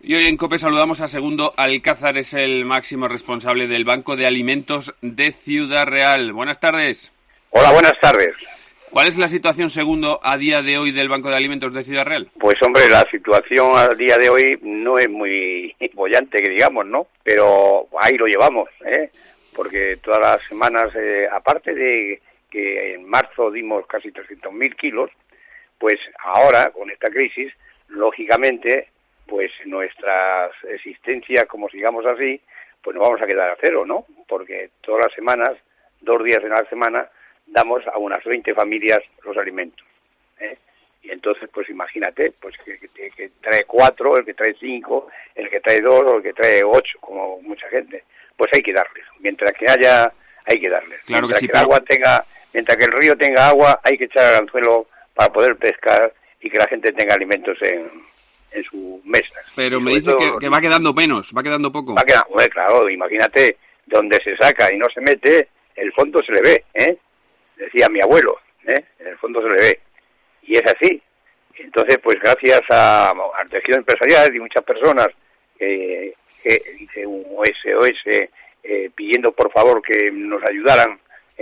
Y hoy en COPE saludamos a Segundo Alcázar, es el máximo responsable del Banco de Alimentos de Ciudad Real. Buenas tardes. Hola, buenas tardes. ¿Cuál es la situación, Segundo, a día de hoy del Banco de Alimentos de Ciudad Real? Pues hombre, la situación a día de hoy no es muy bollante, que digamos, ¿no? Pero ahí lo llevamos, porque todas las semanas, aparte de que en marzo dimos casi 300.000 kilos, pues ahora, con esta crisis, lógicamente, pues nuestras existencias, como sigamos así, pues nos vamos a quedar a cero, ¿no? Porque todas las semanas, 2 días en la semana, damos a unas 20 familias los alimentos, Y entonces, pues imagínate, pues que trae 4, el que trae 5, el que trae 2 o el que trae 8, como mucha gente. Pues hay que darles. Mientras que haya, hay que darles. Claro mientras que sí, que el agua tenga, mientras que el río tenga agua, hay que echar al anzuelo para poder pescar y que la gente tenga alimentos en sus mesas. Pero me dice que va quedando menos, va quedando poco. Va quedando, claro, imagínate, donde se saca y no se mete, el fondo se le ve, decía mi abuelo, en el fondo se le ve, y es así. Entonces, pues gracias al tejido empresarial y muchas personas que hice un SOS pidiendo por favor que nos ayudaran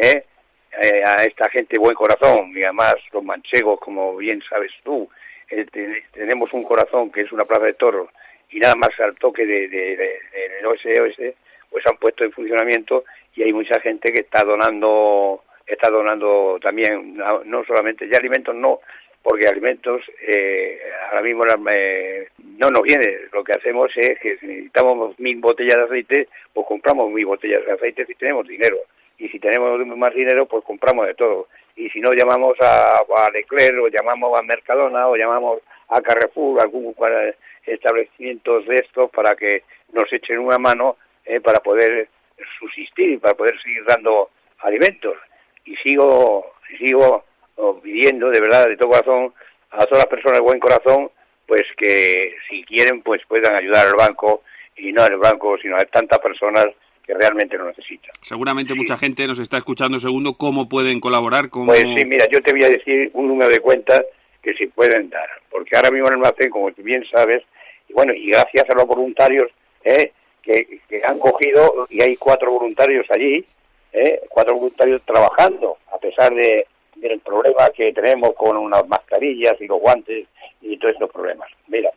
a esta gente buen corazón, y además los manchegos, como bien sabes tú, tenemos un corazón que es una plaza de toros, y nada más al toque del SOS, pues han puesto en funcionamiento, y hay mucha gente que está donando también, no solamente ya alimentos, no, porque alimentos ahora mismo no nos viene. Lo que hacemos es que si necesitamos 1.000 botellas de aceite, pues compramos 1.000 botellas de aceite si tenemos dinero, y si tenemos más dinero, pues compramos de todo, y si no, llamamos a Leclerc, o llamamos a Mercadona, o llamamos a Carrefour, algún establecimientos de estos, para que nos echen una mano para poder subsistir, para poder seguir dando alimentos. Y sigo pidiendo de verdad, de todo corazón, a todas las personas de buen corazón, pues que si quieren, pues puedan ayudar al banco, y no al banco, sino a tantas personas que realmente lo necesitan. Seguramente mucha gente nos está escuchando, Segundo. ¿Cómo pueden colaborar? Pues sí, mira, yo te voy a decir un número de cuentas que se pueden dar, porque ahora mismo en el almacén, como tú bien sabes, y bueno, y gracias a los voluntarios que han cogido, y hay 4 voluntarios allí, 4 voluntarios trabajando, a pesar del problema que tenemos con las mascarillas y los guantes y todos estos problemas. Mira,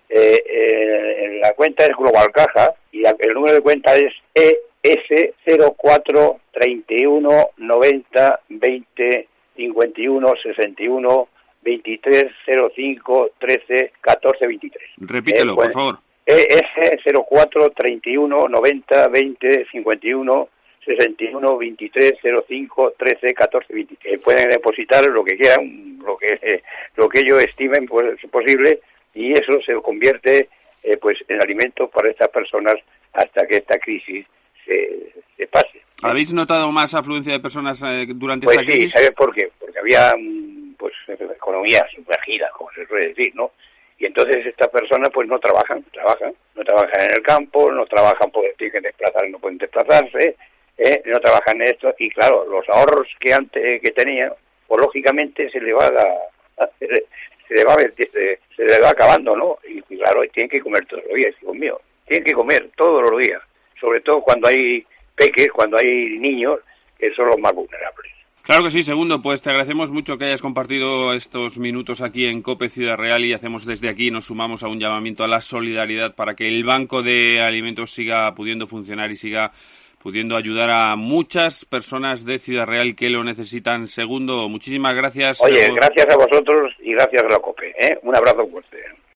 la cuenta es Global Caja, y el número de cuenta es ES 04 31 90 20 51 61 23 05 13 14 23. Repítelo, por favor. ES 04 31 90 20 51 61 23 05 13 14 23. Pueden depositar lo que quieran, lo que ellos estimen posible, y eso se convierte pues en alimentos para estas personas hasta que esta crisis se pase. ¿Habéis notado más afluencia de personas durante esta crisis? Pues sí, ¿sabes por qué? Porque había economía sumergida, como se suele decir, ¿no? Y entonces estas personas pues no trabajan en el campo, no trabajan porque tienen que desplazar, no pueden desplazarse, no trabajan en esto, y claro, los ahorros que tenían, pues lógicamente se le va acabando, ¿no? Y claro, tienen que comer todos los días, hijos míos, tienen que comer todos los días, sobre todo cuando hay peques, cuando hay niños, que son los más vulnerables. Claro que sí, Segundo, pues te agradecemos mucho que hayas compartido estos minutos aquí en COPE Ciudad Real, y hacemos desde aquí, nos sumamos a un llamamiento a la solidaridad para que el Banco de Alimentos siga pudiendo funcionar y siga pudiendo ayudar a muchas personas de Ciudad Real que lo necesitan. Segundo, muchísimas gracias. Oye, gracias a vosotros y gracias a la COPE. Un abrazo fuerte.